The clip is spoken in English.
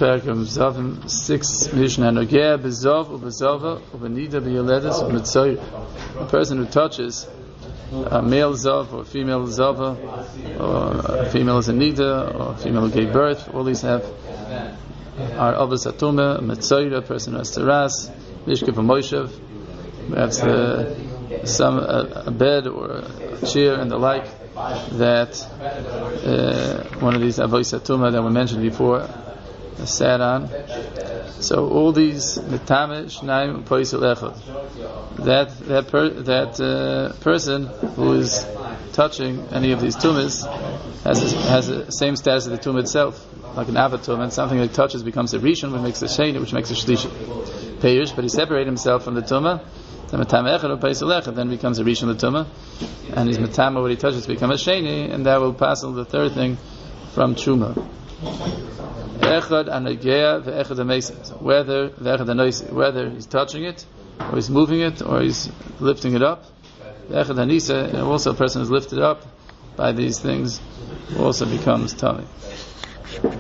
Perkam Zavim 6 Mishnah Nogea Bezov Ubezova Ubenida B'Yoledes Umetzoy. A person who touches a male Zov or a female Zova, or a female is a Nida, or a female who gave birth, all these are Avos Atuma, Metzoy, a person who has Teras, Mishkev Moshev, perhaps a bed or a chair and the like, that one of these Avos Atuma that we mentioned before sat on. So all these Metame Shnaim Poisel Echad, that person who is touching any of these tumas has the same status as the tumah itself, like an avatum, and something that touches becomes a rishon, which makes a sheni, which makes a shlishi. Peirush, but he separated himself from the tumah. The Metame Echad or Poisel Echad then becomes a rishon the tumah, and his Metame, what he touches, become a sheni, and that will pass on the third thing from truma. Echad anagea ve'echad amesis. Whether he's touching it, or he's moving it, or he's lifting it up. Echad anisa, also a person is lifted up by these things, also becomes tummy.